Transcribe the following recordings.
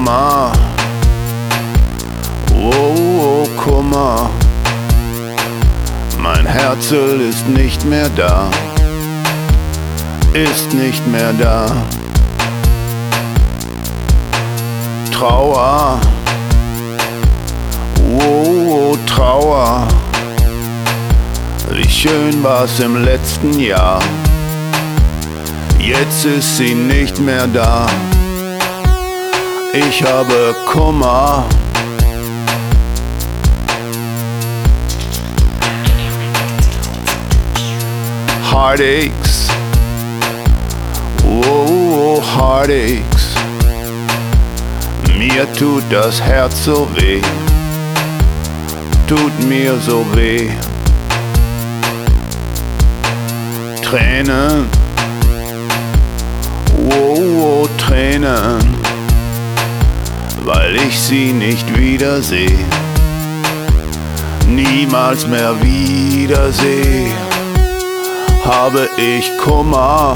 Kummer. Oh, Kummer. Mein Herzl ist nicht mehr da. Ist nicht mehr da. Trauer. Oh, Trauer. Wie schön war's im letzten Jahr. Jetzt ist sie nicht mehr da. Ich habe Kummer. Heartaches. Oh, Heartaches. Mir tut das Herz so weh. Tut mir so weh. Tränen. Oh, Tränen. Weil ich sie nicht wiederseh. Niemals mehr wiederseh. Habe ich Kummer.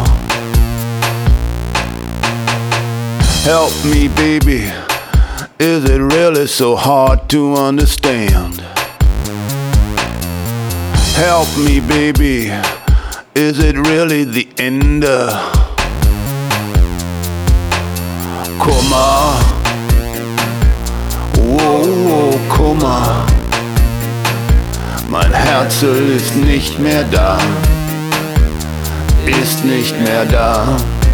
Help me, baby. Is it really so hard to understand? Help me, baby. Is it really the end? Kummer. Oh, Kummer. Mein Herzl ist nicht mehr da. Ist nicht mehr da.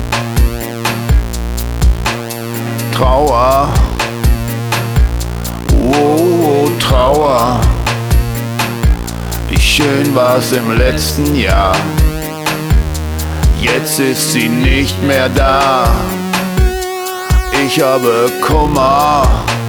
Trauer. Oh, Trauer. Wie schön war's im letzten Jahr. Jetzt ist sie nicht mehr da. Ich habe Kummer.